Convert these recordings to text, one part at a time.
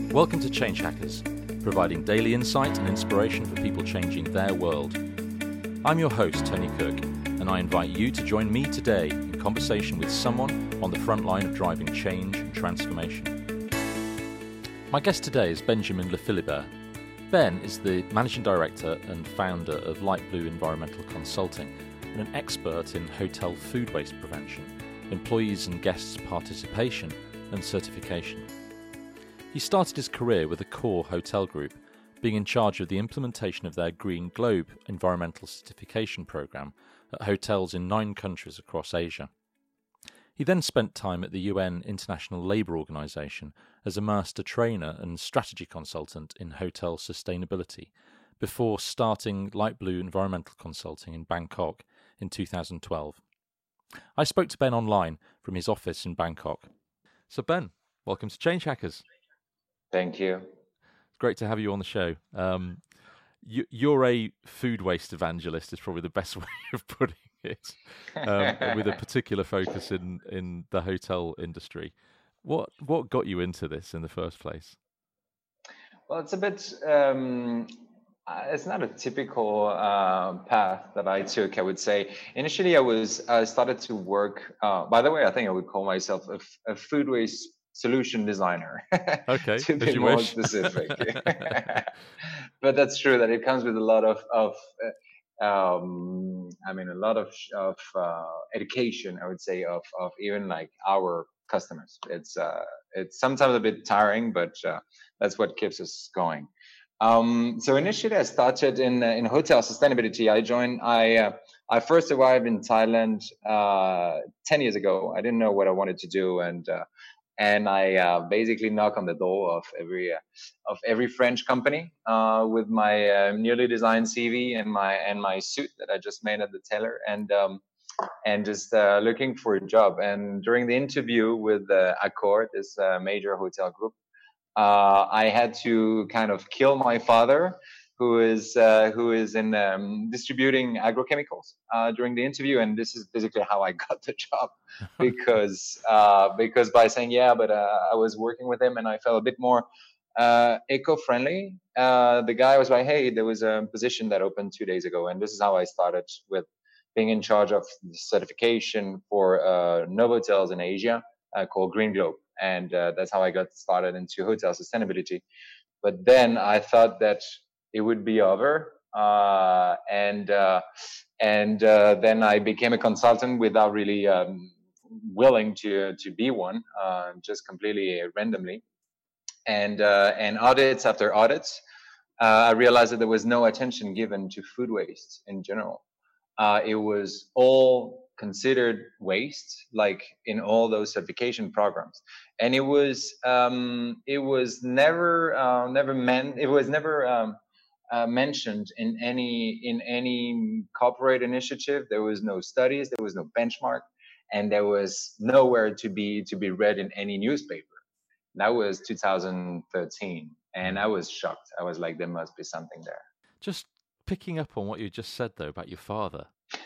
Welcome to Change Hackers, providing daily insight and inspiration for people changing their world. I'm your host, Tony Cook, and I invite you to join me today in conversation with someone on the front line of driving change and transformation. My guest today is Benjamin Lefilibert. Ben is the Managing Director and founder of Light Blue Environmental Consulting and an expert in hotel food waste prevention, employees and guests' participation and certification. He started his career with Accor Hotel Group, being in charge of the implementation of their Green Globe environmental certification program at hotels in 9 countries across Asia. He then spent time at the UN International Labour Organization as a master trainer and strategy consultant in hotel sustainability, before starting Light Blue Environmental Consulting in Bangkok in 2012. I spoke to Ben online from his office in Bangkok. So Ben, welcome to Change Hackers. Thank you. It's great to have you on the show. You're a food waste evangelist is probably the best way of putting it, with a particular focus in the hotel industry. What got you into this in the first place? Well, it's a bit, it's not a typical path that I took, I would say. Initially, I started to work, by the way, I think I would call myself a food waste solution designer. Okay, to be more specific. But that's true that it comes with a lot of a lot of education, I would say, of even like our customers. It's sometimes a bit tiring, but that's what keeps us going. So initially I started in hotel sustainability. I first arrived in Thailand 10 years ago. I didn't know what I wanted to do, and I basically knock on the door of every French company with my newly designed CV and my suit that I just made at the tailor, and just looking for a job. And during the interview with Accor, this major hotel group, I had to kind of kill my father, who is in distributing agrochemicals during the interview, and this is basically how I got the job, because by saying but I was working with him and I felt a bit more eco-friendly. The guy was like, hey, there was a position that opened 2 days ago, and this is how I started with being in charge of the certification for Novotels in Asia called Green Globe, and that's how I got started into hotel sustainability. But then I thought that it would be over, and then I became a consultant without really willing to be one, just completely randomly. And audits after audits, I realized that there was no attention given to food waste in general. It was all considered waste, like in all those certification programs, and it was never mentioned in any corporate initiative. There was no studies, there was no benchmark, and there was nowhere to be read in any newspaper. That was 2013, and I was shocked. I was like, there must be something there. Just picking up on what you just said though about your father,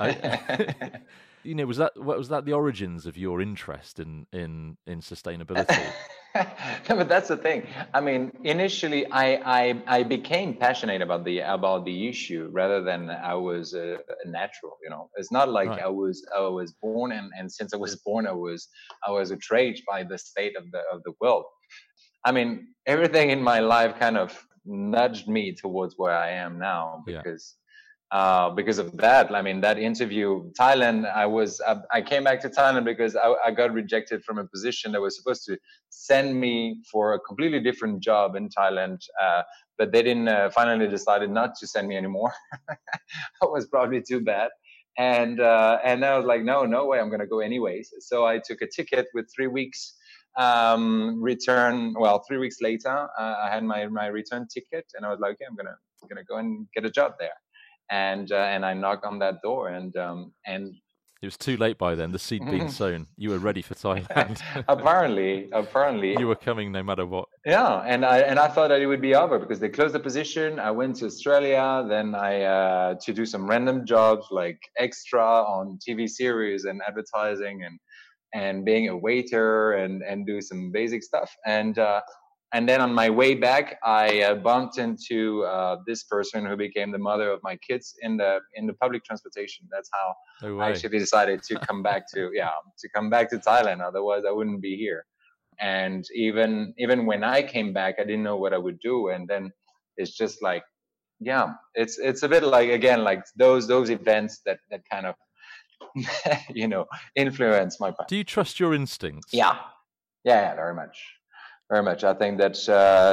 was that the origins of your interest in sustainability? No, but that's the thing. I mean, initially, I became passionate about the issue rather than I was a natural. It's not like right. I was born, and since I was born, I was outraged by the state of the world. I mean, everything in my life kind of nudged me towards where I am now, because of that. I mean, that interview, Thailand, I came back to Thailand because I got rejected from a position that was supposed to send me for a completely different job in Thailand, but they didn't finally decided not to send me anymore. That was probably too bad. And I was like, no way, I'm going to go anyways. So I took a ticket with 3 weeks return. Well, 3 weeks later, I had my return ticket, and I was like, okay, I'm gonna go and get a job there. And I knocked on that door, and it was too late by then. The seed being sown. You were ready for Thailand. apparently, you were coming no matter what. Yeah, and I thought that it would be over because they closed the position. I went to Australia, then I to do some random jobs like extra on TV series and advertising and being a waiter and do some basic stuff. And And then on my way back, I bumped into this person who became the mother of my kids in the public transportation. That's how I actually decided to come back to Thailand. Otherwise, I wouldn't be here. And even when I came back, I didn't know what I would do. And then it's just like, yeah, it's a bit like, again, like those events that kind of influence my path. Do you trust your instincts? Yeah, very much. Very much. I think that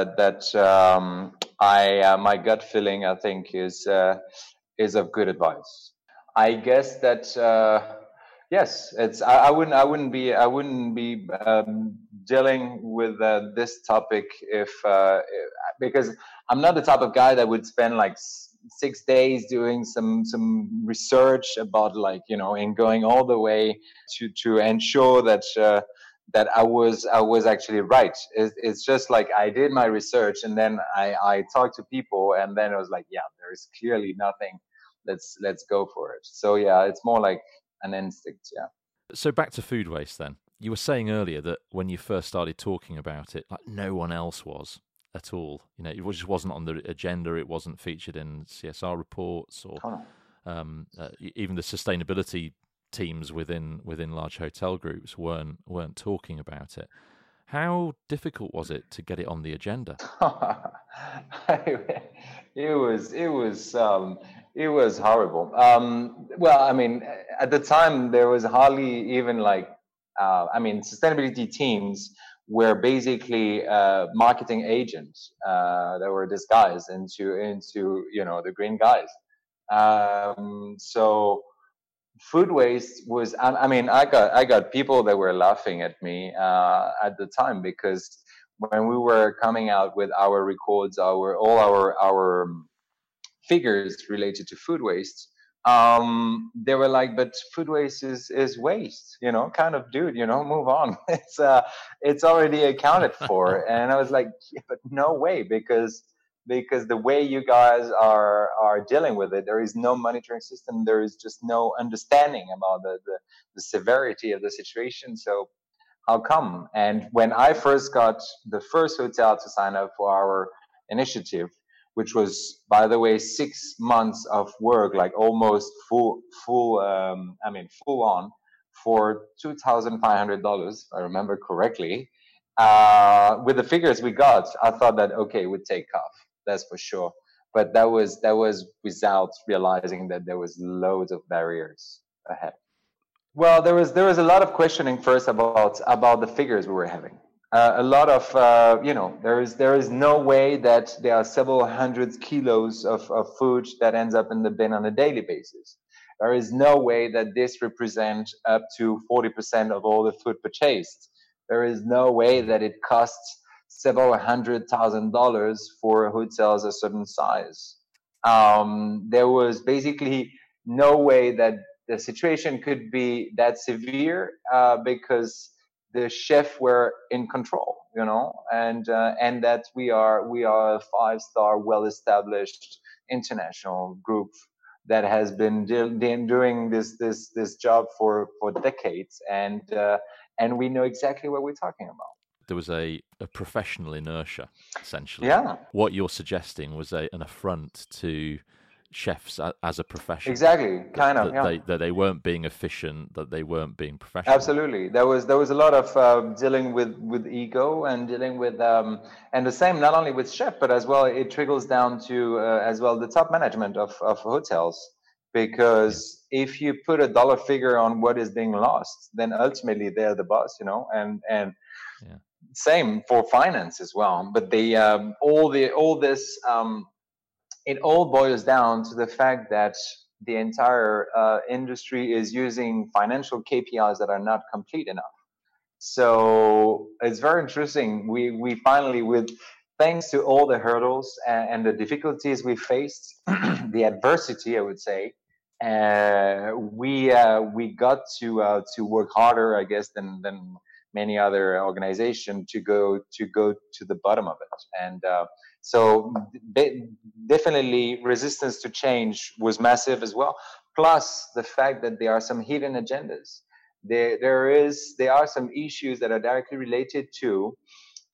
my gut feeling, I think, is of good advice. I guess that yes, it's. I wouldn't be dealing with this topic if because I'm not the type of guy that would spend like 6 days doing some research about, like, and going all the way to ensure that that I was actually right. It's just like I did my research, and then I talked to people, and then it was like, yeah, there is clearly nothing. Let's go for it. So yeah, it's more like an instinct. Yeah. So back to food waste then. You were saying earlier that when you first started talking about it, like no one else was at all. It just wasn't on the agenda. It wasn't featured in CSR reports or even the sustainability teams within large hotel groups weren't talking about it. How difficult was it to get it on the agenda? It was horrible. Well, I mean, at the time there was hardly even sustainability teams were basically marketing agents that were disguised into the green guys. So food waste was. I got people that were laughing at me at the time, because when we were coming out with our records, all our figures related to food waste, they were like, but food waste is waste, kind of, dude, move on. It's already accounted for. And I was like, yeah, but no way, because the way you guys are dealing with it, there is no monitoring system. There is just no understanding about the severity of the situation. So how come? And when I first got the first hotel to sign up for our initiative, which was, by the way, 6 months of work, like almost full on, for $2,500, I remember correctly. With the figures we got, I thought that, okay, it would take off. That's for sure. But that was without realizing that there was loads of barriers ahead. Well, there was a lot of questioning first about the figures we were having. A lot of there is no way that there are several hundred kilos of food that ends up in the bin on a daily basis. There is no way that this represents up to 40% of all the food purchased. There is no way that it costs several $100,000 for hotels a certain size. There was basically no way that the situation could be that severe because the chefs were in control, and that we are a 5-star, well-established international group that has been doing this job for decades, and we know exactly what we're talking about. There was a professional inertia, essentially. Yeah. What you're suggesting was an affront to chefs as a profession. Exactly, that they weren't being efficient, that they weren't being professional. Absolutely, there was a lot of dealing with ego and dealing with and the same not only with chef, but as well it trickles down to as well the top management of hotels, because if you put a dollar figure on what is being lost, then ultimately they're the boss, and same for finance as well. But it all boils down to the fact that the entire industry is using financial KPIs that are not complete enough. So it's very interesting. We finally, thanks to all the hurdles and the difficulties we faced, the adversity, I would say, we got to work harder, I guess, than many other organizations to go to the bottom of it. And so definitely resistance to change was massive as well. Plus the fact that there are some hidden agendas. There are some issues that are directly related to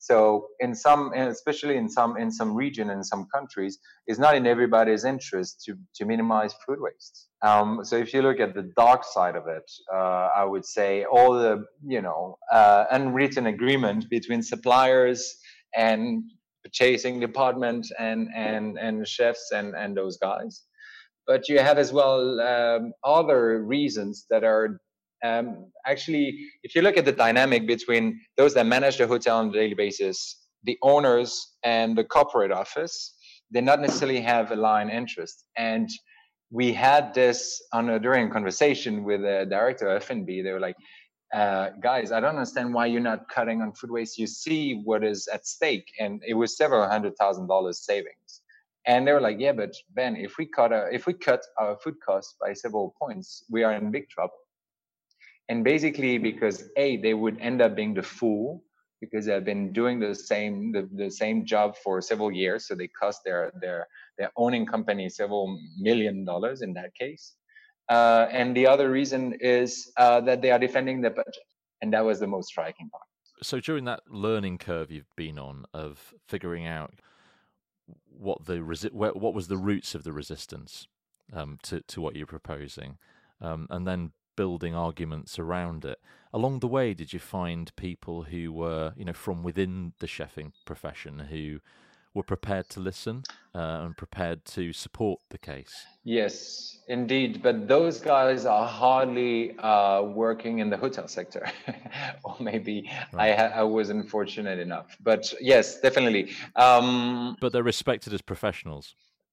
So especially in some region and some countries, it's not in everybody's interest to minimize food waste. So if you look at the dark side of it, I would say all the unwritten agreement between suppliers and purchasing department and chefs and those guys. But you have as well other reasons that are actually, if you look at the dynamic between those that manage the hotel on a daily basis, the owners and the corporate office, they not necessarily have aligned interest. And we had this during a conversation with the director of F&B. They were like, guys, I don't understand why you're not cutting on food waste. You see what is at stake. And it was several $100,000 savings. And they were like, yeah, but Ben, if we cut our food costs by several points, we are in big trouble. And basically because they would end up being the fool because they've been doing the same job for several years. So they cost their owning company several $1 million in that case. And the other reason is that they are defending their budget. And that was the most striking part. So during that learning curve you've been on of figuring out what was the roots of the resistance to what you're proposing, and then building arguments around it, along the way, did you find people who were, from within the chefing profession who were prepared to listen and prepared to support the case? Yes, indeed. But those guys are hardly working in the hotel sector, or maybe right. I wasn't fortunate enough. But yes, definitely. But they're respected as professionals.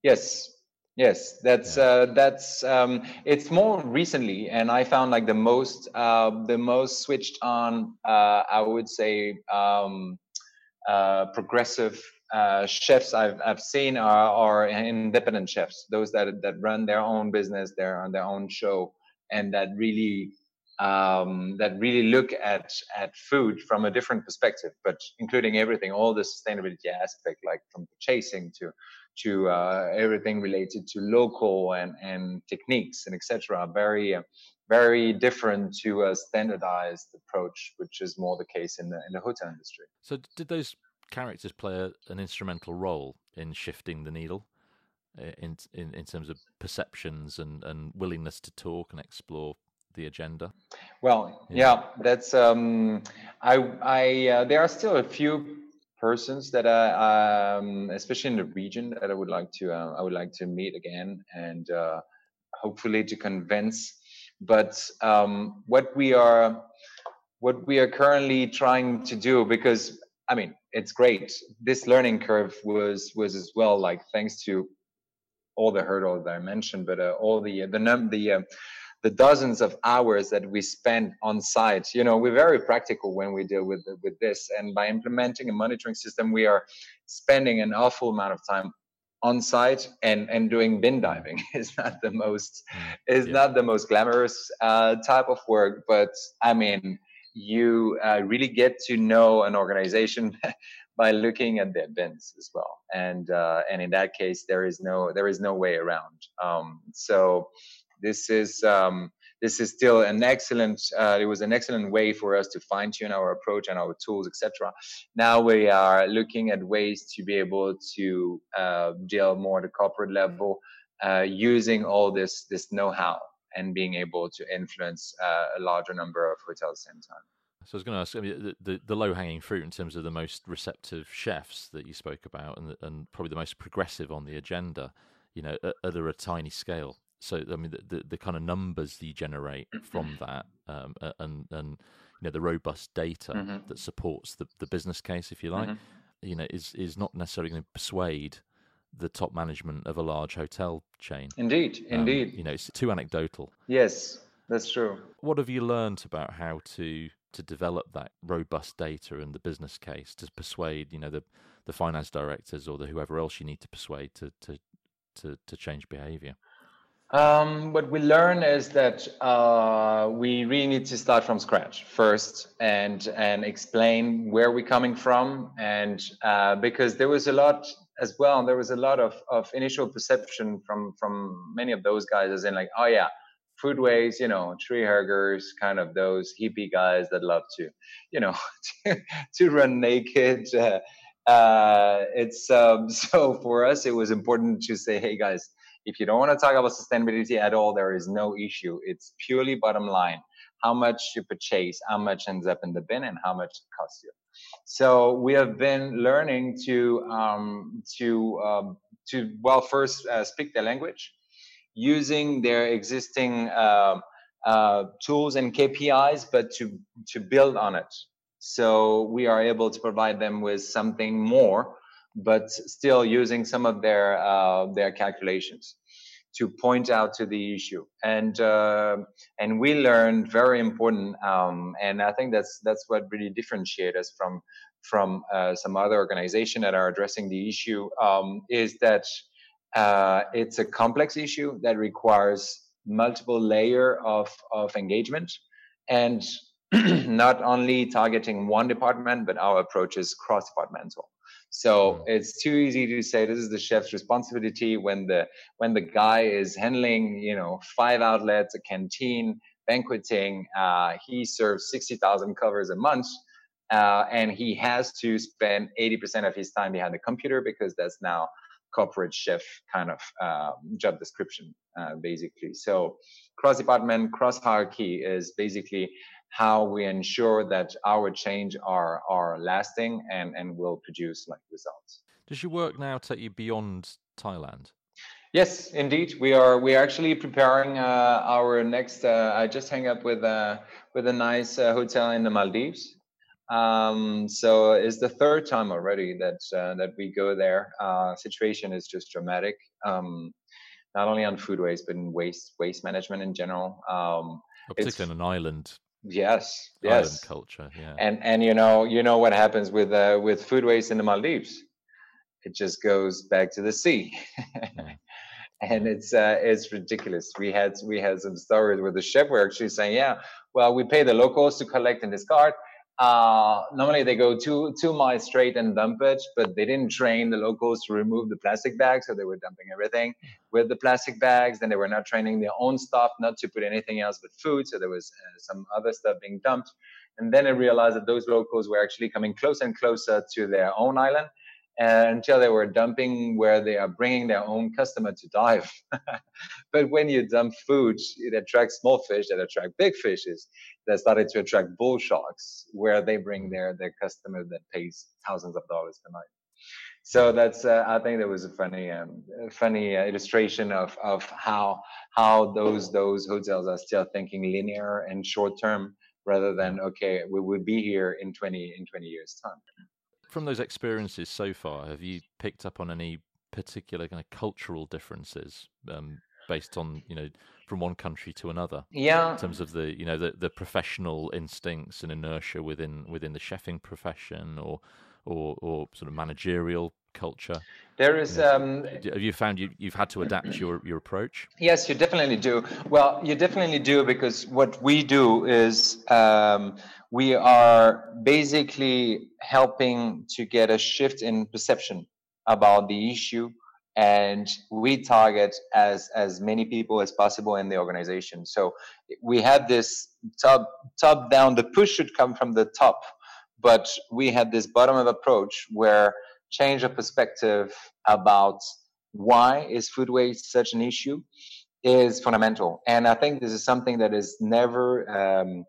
Yes, that's it's more recently, and I found like the most switched on, I would say, progressive chefs I've seen are independent chefs, those that run their own business, they're on their own show, and that really look at food from a different perspective, but including everything, all the sustainability aspect, like from purchasing to everything related to local and techniques and etc. Very very different to a standardized approach, which is more the case in the hotel industry. So did those characters play an instrumental role in shifting the needle in terms of perceptions and willingness to talk and explore the agenda? Well, yeah, that's there are still a few persons that especially in the region, that I would like to meet again and hopefully to convince. But what we are currently trying to do, because I mean, it's great. This learning curve was as well, like, thanks to all the hurdles that I mentioned, but all the dozens of hours that we spend on site. We're very practical when we deal with this, and by implementing a monitoring system, we are spending an awful amount of time on site and doing bin diving. Is not the most glamorous type of work, but I mean, you really get to know an organization by looking at their bins as well, and in that case, there is no way around. So this is still an excellent. It was an excellent way for us to fine tune our approach and our tools, etc. Now we are looking at ways to be able to deal more at the corporate level, using all this know-how and being able to influence a larger number of hotels at the same time. So I was going to ask, I mean, the low-hanging fruit in terms of the most receptive chefs that you spoke about, and probably the most progressive on the agenda, are at a tiny scale. So I mean, the kind of numbers that you generate from that, and the robust data that supports the business case, if you like, is not necessarily going to persuade the top management of a large hotel chain. Indeed. It's too anecdotal. Yes, that's true. What have you learned about how to develop that robust data and the business case to persuade, the finance directors or whoever else you need to persuade to change behavior? What we learn is that we really need to start from scratch first and explain where we're coming from, and because there was a lot as well. There was a lot of initial perception from many of those guys, as in like, oh yeah, food waste, tree huggers, kind of those hippie guys that love to, you know, to run naked. It's so for us, it was important to say, hey guys, if you don't want to talk about sustainability at all, there is no issue. It's purely bottom line. How much you purchase, how much ends up in the bin, and how much it costs you. So we have been learning to first speak their language, using their existing tools and KPIs, but to build on it. So we are able to provide them with something more, but still using some of their calculations to point out to the issue. And we learned very important, and I think that's what really differentiates us from some other organization that are addressing the issue, is that it's a complex issue that requires multiple layer of engagement, and not only targeting one department, but our approach is cross-departmental. So it's too easy to say this is the chef's responsibility when the guy is handling 5 outlets, a canteen, banqueting. He serves 60,000 covers a month, and he has to spend 80% of his time behind the computer, because that's now corporate chef kind of job description, basically. So cross-department, cross-hierarchy is basically how we ensure that our change are lasting and will produce results. Does your work now take you beyond Thailand? Yes, indeed. We are actually preparing our next. I just hang up with a nice hotel in the Maldives. So it's the third time already that we go there. Situation is just dramatic. Not only on food waste, but in waste management in general. Particularly on an island. Yes. Island culture, yeah. And you know what happens with food waste in the Maldives? It just goes back to the sea. Yeah. And it's ridiculous. We had some stories where the chef were actually saying, yeah, well, we pay the locals to collect and discard. Normally they go 2 miles straight and dump it, but they didn't train the locals to remove the plastic bags, so they were dumping everything with the plastic bags. Then they were not training their own staff not to put anything else but food, so there was some other stuff being dumped. And then I realized that those locals were actually coming closer and closer to their own island, until they were dumping where they are bringing their own customer to dive. But when you dump food, it attracts small fish that attract big fishes that started to attract bull sharks, where they bring their customer that pays thousands of dollars per night. So that's I think that was a funny illustration of how those hotels are still thinking linear and short term, rather than, okay, we will be here in 20 years time. From those experiences so far, have you picked up on any particular kind of cultural differences based on, from one country to another? Yeah. In terms of the professional instincts and inertia within the chefing profession, or sort of managerial culture? There is. Have you found you've had to adapt your approach? Yes, you definitely do. Well, you definitely do, because what we do is we are basically helping to get a shift in perception about the issue, and we target as many people as possible in the organization. So we had this top down. The push should come from the top, but we had this bottom up approach where change of perspective about why is food waste such an issue is fundamental. And I think this is something that is never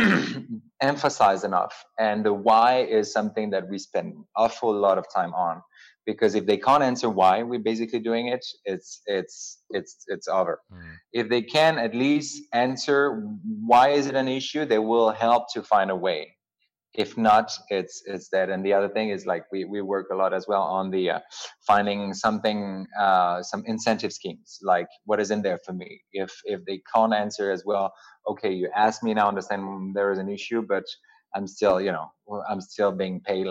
emphasized enough. And the why is something that we spend an awful lot of time on, because if they can't answer why we're basically doing it, it's over. If they can at least answer why is it an issue, they will help to find a way. If not, it's that. And the other thing is, we work a lot as well on the finding something, some incentive schemes, like what is in there for me. If they can't answer as well, okay, you ask me now, understand there is an issue, but I'm still, I'm still being paid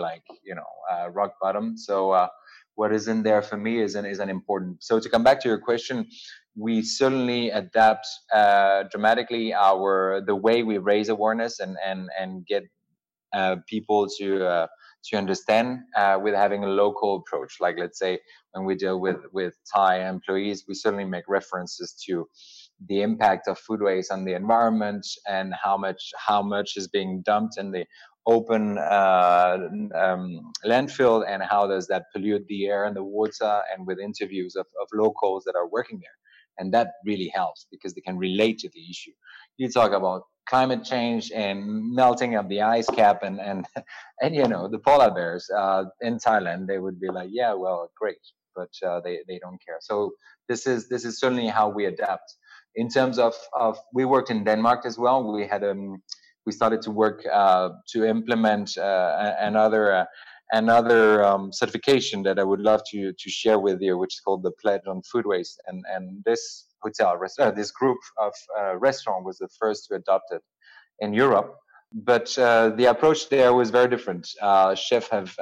rock bottom. So what is in there for me is an important. So to come back to your question, we certainly adapt dramatically the way we raise awareness and get people to understand with having a local approach. Like, let's say when we deal with Thai employees, we certainly make references to the impact of food waste on the environment and how much is being dumped in the open landfill, and how does that pollute the air and the water, and with interviews of locals that are working there. And that really helps because they can relate to the issue. You talk about climate change and melting of the ice cap and the polar bears in Thailand, they would be like, yeah, well, great, but they don't care. So this is certainly how we adapt. In terms of we worked in Denmark as well. We started to work to implement another certification that I would love to share with you, which is called the Pledge on Food Waste. And this this group of restaurant was the first to adopt it in Europe. But the approach there was very different. Chefs have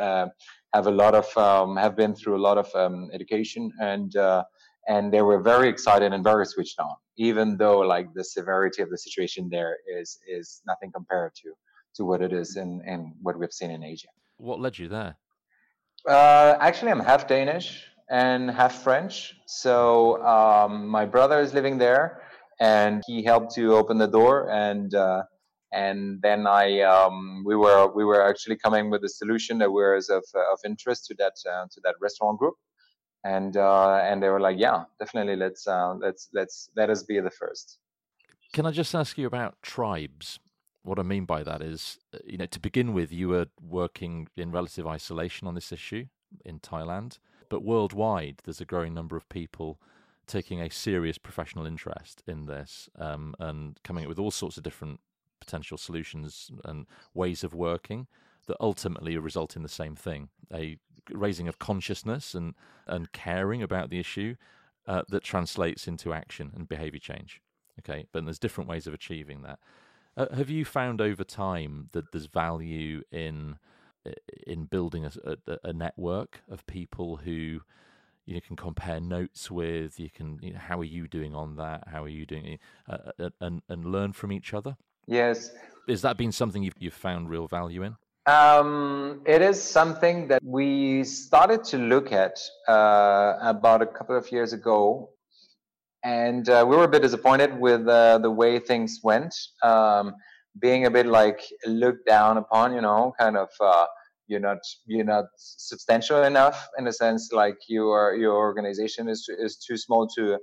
been through a lot of education, and they were very excited and very switched on, even though like the severity of the situation there is nothing compared to what it is in what we've seen in Asia. What led you there? Actually, I'm half Danish and half French. So my brother is living there, and he helped to open the door. And then we were actually coming with a solution that was of interest to that restaurant group. And they were like, yeah, definitely, let us be the first. Can I just ask you about tribes? What I mean by that is, to begin with, you were working in relative isolation on this issue in Thailand, but worldwide, there's a growing number of people taking a serious professional interest in this and coming up with all sorts of different potential solutions and ways of working that ultimately result in the same thing, a raising of consciousness and caring about the issue that translates into action and behavior change. Okay, but there's different ways of achieving that. Have you found over time that there's value in building a network of people who you can compare notes with? You can, how are you doing on that? How are you doing, and learn from each other? Yes. Has that been something you've found real value in? It is something that we started to look at about a couple of years ago. And we were a bit disappointed with the way things went, being a bit like looked down upon, kind of you're not substantial enough, in a sense, like your organization is too small to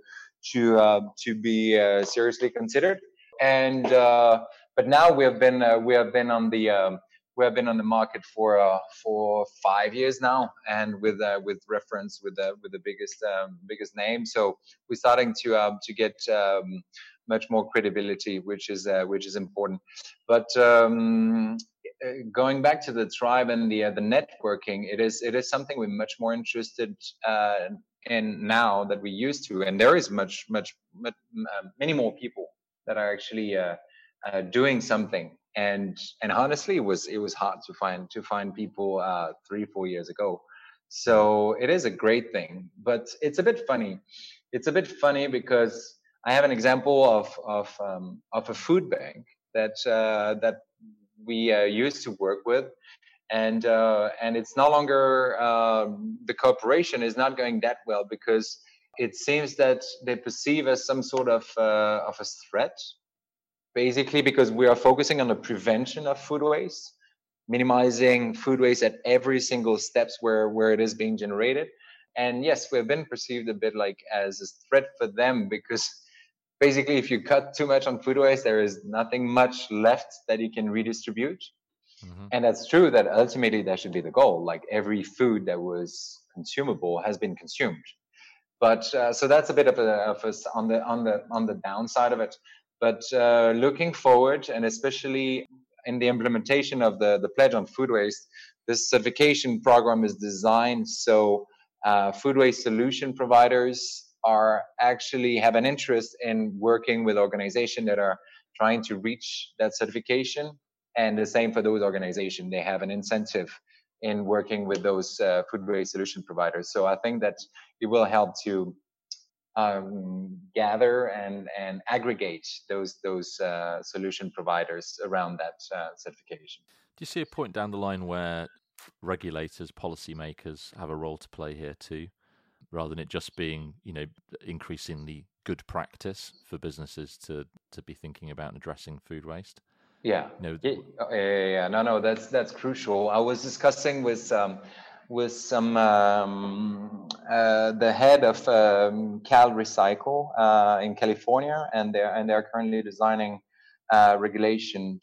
be seriously considered. And but now we have been on the market for 5 years now, and with reference with the biggest name. So we're starting to get much more credibility, which is important. But going back to the tribe and the networking, it is something we're much more interested in now that we used to, and there is much many more people that are actually doing something. And honestly, it was hard to find people 3-4 years ago. So it is a great thing, but it's a bit funny. It's a bit funny because I have an example of a food bank that we used to work with, and it's no longer the cooperation is not going that well, because it seems that they perceive us some sort of a threat. Basically, because we are focusing on the prevention of food waste, minimizing food waste at every single steps where it is being generated. And yes, we've been perceived a bit like as a threat for them, because basically if you cut too much on food waste, there is nothing much left that you can redistribute. Mm-hmm. And that's true that ultimately that should be the goal. Like every food that was consumable has been consumed. But so that's a bit of on the downside of it. But looking forward, and especially in the implementation of the Pledge on Food Waste, this certification program is designed so food waste solution providers have an interest in working with organizations that are trying to reach that certification. And the same for those organizations. They have an incentive in working with those food waste solution providers. So I think that it will help to gather and aggregate those solution providers around that certification. Do you see a point down the line where regulators, policymakers have a role to play here too, rather than it just being increasingly good practice for businesses to be thinking about and addressing food waste? Yeah. Yeah. No, that's crucial. I was discussing with some the head of Cal Recycle in California, and they're currently designing regulation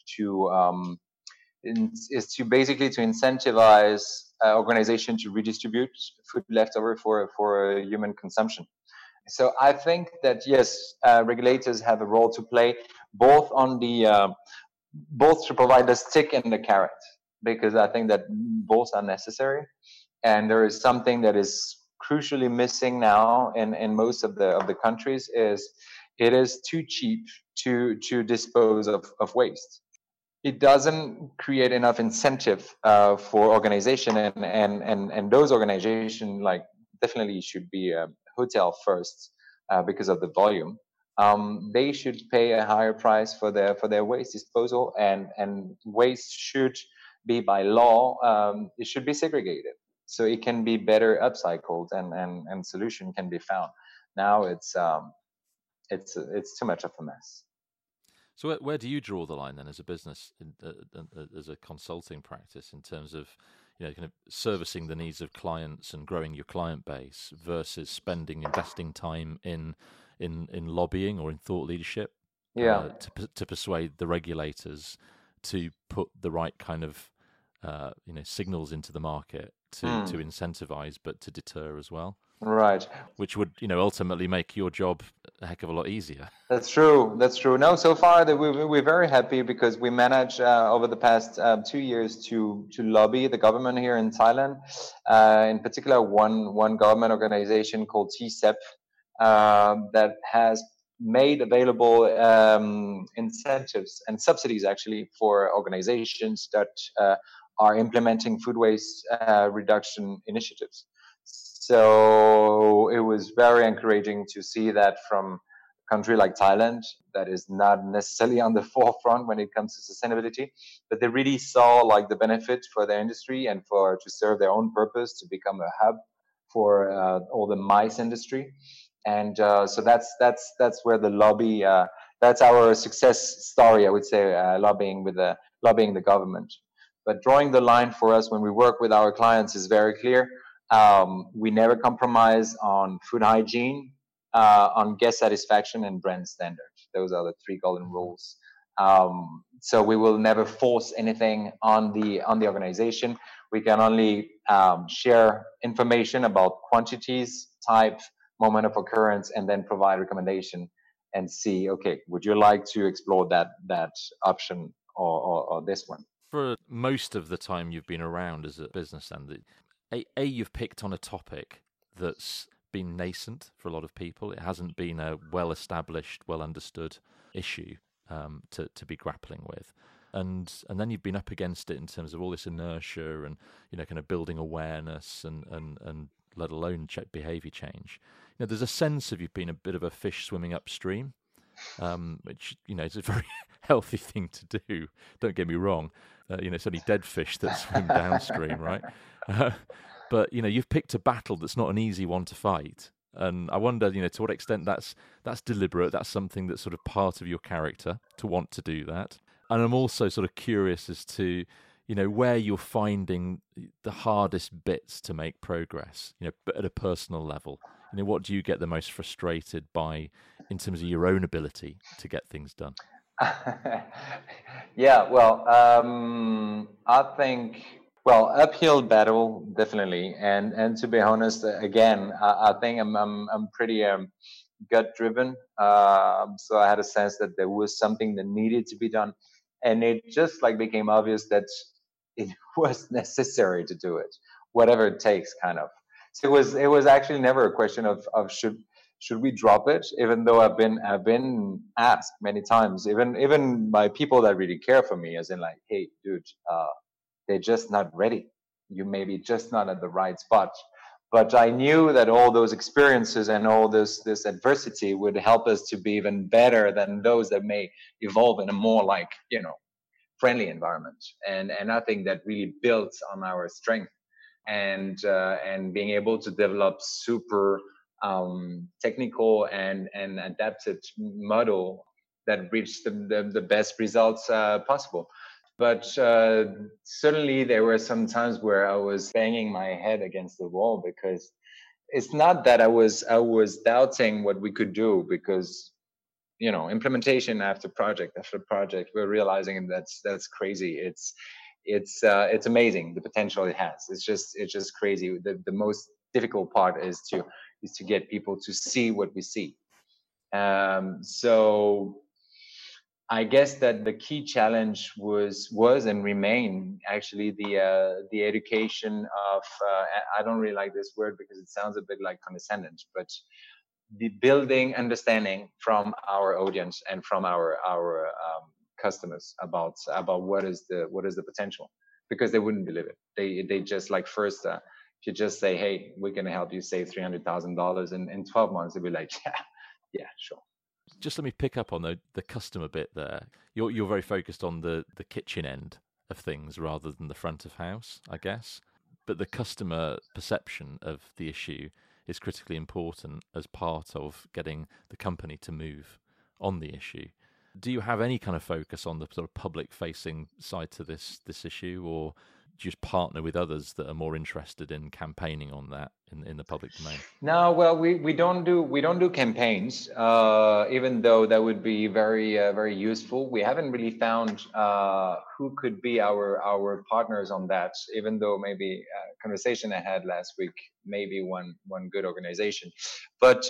is to basically to incentivize organization to redistribute food leftover for human consumption. So I think that yes, regulators have a role to play, both on the both to provide the stick and the carrot, because I think that both are necessary. And there is something that is crucially missing now in most of the countries is it is too cheap to dispose of waste. It doesn't create enough incentive for organization, and those organizations like definitely should be hotel first because of the volume. They should pay a higher price for their waste disposal, and waste should be by law it should be segregated so it can be better upcycled and solution can be found. Now it's too much of a mess. So where do you draw the line then as a business, as a consulting practice, in terms of, kind of servicing the needs of clients and growing your client base versus investing time in lobbying or in thought leadership, to persuade the regulators to put the right kind of signals into the market to incentivize, but to deter as well? Right. Which would, ultimately make your job a heck of a lot easier. That's true. No, so far that we're very happy because we managed over the past 2 years to lobby the government here in Thailand. In particular, one government organization called TCEP that has made available incentives and subsidies actually for organizations that are implementing food waste reduction initiatives. So it was very encouraging to see that from a country like Thailand that is not necessarily on the forefront when it comes to sustainability, but they really saw like the benefit for their industry and to serve their own purpose to become a hub for all the mice industry. And so that's where the lobby, that's our success story, I would say, lobbying the government. But drawing the line for us when we work with our clients is very clear. We never compromise on food hygiene, on guest satisfaction, and brand standards. Those are the 3 golden rules. So we will never force anything on the organization. We can only share information about quantities, type, moment of occurrence, and then provide recommendation and see, okay, would you like to explore that option or this one? For most of the time you've been around as a business, and you've picked on a topic that's been nascent for a lot of people. It hasn't been a well-established, well-understood issue to be grappling with. And then you've been up against it in terms of all this inertia and, kind of building awareness and let alone behavior change. There's a sense of you've been a bit of a fish swimming upstream, which, is a very healthy thing to do. Don't get me wrong. It's only dead fish that swim downstream, right? But you've picked a battle that's not an easy one to fight, and I wonder, to what extent that's deliberate. That's something that's sort of part of your character to want to do that. And I'm also sort of curious as to, where you're finding the hardest bits to make progress. But at a personal level, what do you get the most frustrated by in terms of your own ability to get things done? Yeah, well, I think. Well, uphill battle definitely, and to be honest, again, I think I'm pretty gut driven. So I had a sense that there was something that needed to be done, and it just like became obvious that it was necessary to do it, whatever it takes, kind of. So it was actually never a question of should we drop it, even though I've been asked many times, even by people that really care for me, as in like, hey, dude. They're just not ready. You may be just not at the right spot. But I knew that all those experiences and all this adversity would help us to be even better than those that may evolve in a more like, friendly environment. And I think that really builds on our strength and being able to develop super technical and adapted model that reached the best results possible. But certainly there were some times where I was banging my head against the wall, because it's not that I was doubting what we could do, because implementation after project, we're realizing that's crazy. It's amazing, the potential it has. It's just crazy. The most difficult part is to get people to see what we see. So I guess that the key challenge was and remain actually the education of I don't really like this word because it sounds a bit like condescendent, but the building understanding from our audience and from our customers about what is the potential, because they wouldn't believe it. They just like first. If you just say, "Hey, we're going to help you save $300,000 in 12 months," they'll be like, "Yeah, yeah, sure." Just let me pick up on the customer bit there. You're very focused on the kitchen end of things rather than the front of house, I guess. But the customer perception of the issue is critically important as part of getting the company to move on the issue. Do you have any kind of focus on the sort of public-facing side to this issue, or do you just partner with others that are more interested in campaigning on that in the public domain? No, well, we don't do campaigns, even though that would be very useful. We haven't really found who could be our partners on that. Even though maybe conversation I had last week, maybe one good organization, but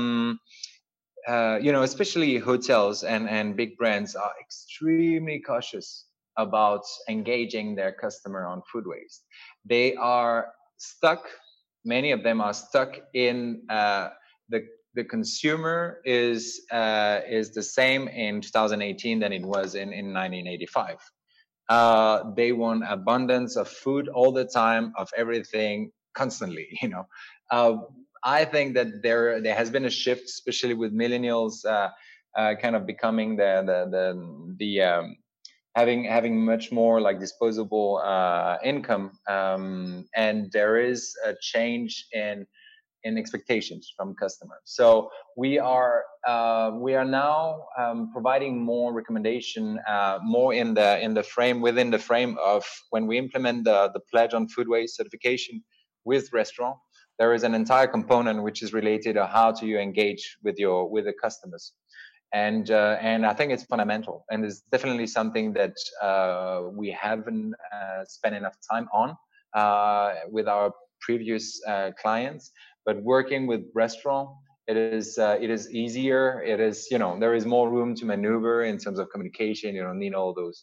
especially hotels and big brands are extremely cautious about engaging their customer on food waste. They are stuck. Many of them are stuck in the consumer is the same in 2018 than it was in 1985. They want abundance of food all the time, of everything, constantly. I think that there has been a shift, especially with millennials kind of becoming the having much more like disposable income, and there is a change in expectations from customers. So we are now providing more recommendation, more within the frame of when we implement the pledge on food waste certification with restaurant. There is an entire component which is related to how do you engage with the customers, and I think it's fundamental, and it's definitely something that we haven't spent enough time on with our previous clients. But working with restaurant, it is easier. It is there is more room to maneuver in terms of communication. You don't need all those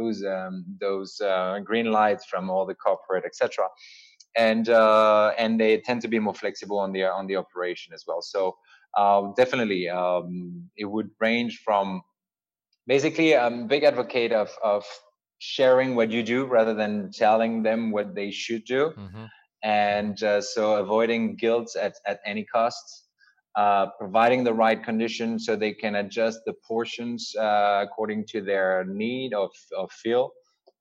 green lights from all the corporate, etc. And they tend to be more flexible on the operation as well. So definitely, it would range from basically I'm a big advocate of sharing what you do rather than telling them what they should do. Mm-hmm. And so avoiding guilt at any cost, providing the right conditions so they can adjust the portions according to their need of feel.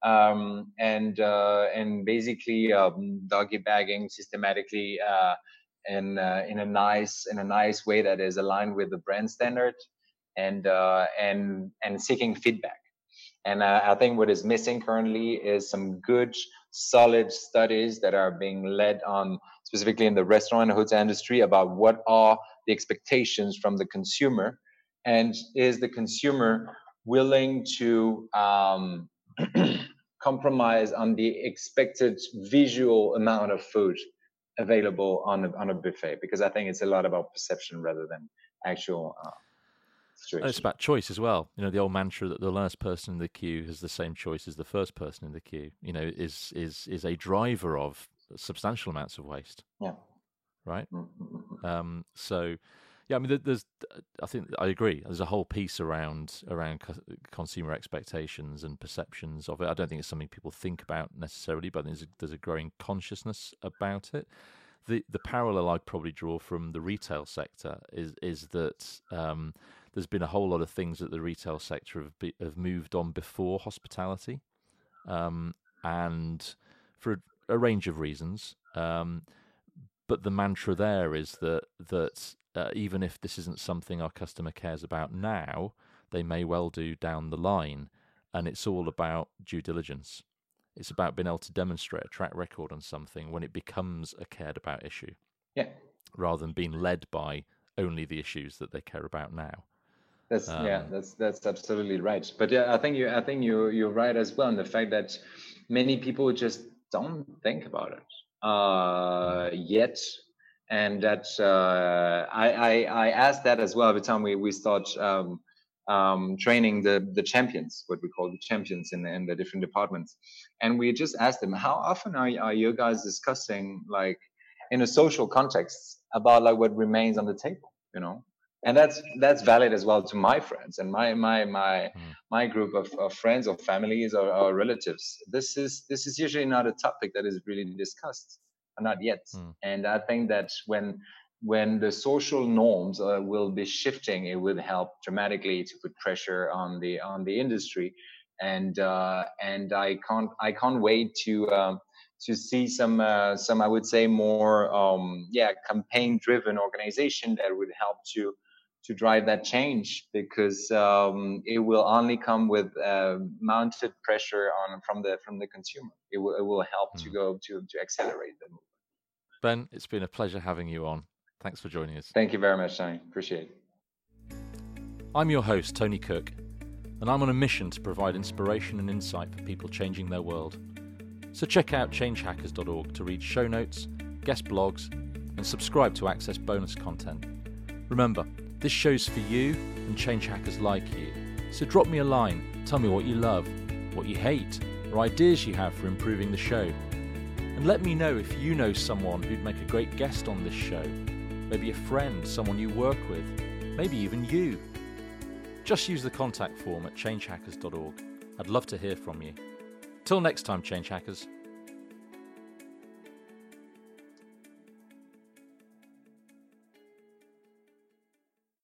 And basically doggy bagging systematically in a nice way that is aligned with the brand standard, and seeking feedback. And I think what is missing currently is some good, solid studies that are being led on, specifically in the restaurant and hotel industry, about what are the expectations from the consumer, and is the consumer willing to compromise on the expected visual amount of food available on a buffet, because I think it's a lot about perception rather than actual situation. It's about choice as well. The old mantra that the last person in the queue has the same choice as the first person in the queue, is a driver of substantial amounts of waste. Yeah. Right. Mm-hmm. So, yeah, I mean, I think I agree. There's a whole piece around consumer expectations and perceptions of it. I don't think it's something people think about necessarily, but there's a growing consciousness about it. The parallel I'd probably draw from the retail sector is that there's been a whole lot of things that the retail sector have moved on before hospitality, and for a range of reasons. But the mantra there is that even if this isn't something our customer cares about now, they may well do down the line. And it's all about due diligence. It's about being able to demonstrate a track record on something when it becomes a cared about issue. Yeah. Rather than being led by only the issues that they care about now. That's absolutely right. But yeah, I think you're right as well in the fact that many people just don't think about it yet, and that I asked that as well every time we start training the champions, what we call the champions in the different departments, and we just asked them, how often are you guys discussing, like, in a social context about like what remains on the table, and that's valid as well to my friends and my group of friends or families or relatives. This is usually not a topic that is really discussed, not yet. And I think that when the social norms will be shifting, it will help dramatically to put pressure on the industry. And I can't wait to see some I would say more campaign driven organization that would help to drive that change, because it will only come with mounted pressure from the consumer. It will help to accelerate the movement. Ben, it's been a pleasure having you on. Thanks for joining us. Thank you very much, Tony. Appreciate it. I'm your host, Tony Cook, and I'm on a mission to provide inspiration and insight for people changing their world. So check out changehackers.org to read show notes, guest blogs, and subscribe to access bonus content. Remember, this show's for you and change hackers like you. So drop me a line, tell me what you love, what you hate, or ideas you have for improving the show. And let me know if you know someone who'd make a great guest on this show. Maybe a friend, someone you work with, maybe even you. Just use the contact form at changehackers.org. I'd love to hear from you. Till next time, change hackers.